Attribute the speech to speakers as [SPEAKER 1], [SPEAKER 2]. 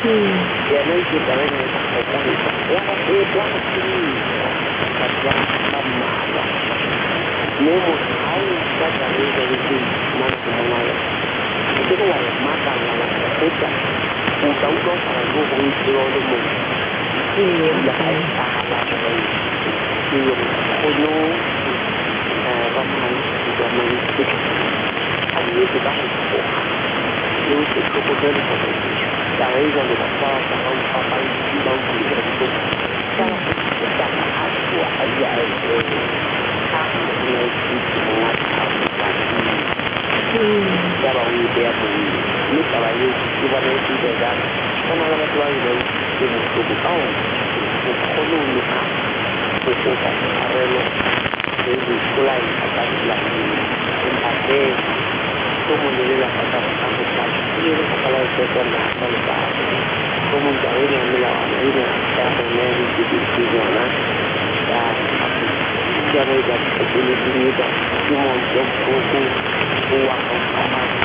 [SPEAKER 1] Ya no hay que saber en esa cosa ni Nemo au kata hizo hizi mambo mwanalo. Ndio wale mata na kuta. Utaudo para nguvu hizo ndio. Ya hapa hapa hiyo kono ramai ndio mali. Hadi hizo bado kwa. Ndio kwa kweli kwa kweli. Dawa hizo ndio kwa au papa ndio ndio. Sawa. Sasa hatua haja Yaba uyibea bui nikaba yuba n'ekibega kamala batwalire emutubukawo okukolumika okuka arelo ezikulayi akatula empate tomunyelela katakukambuka ile kakala sekona akalika tomuntu awene amila wana ile yakoneri kibisizona ya yaba ida kulibinyida kumonto kuku uwa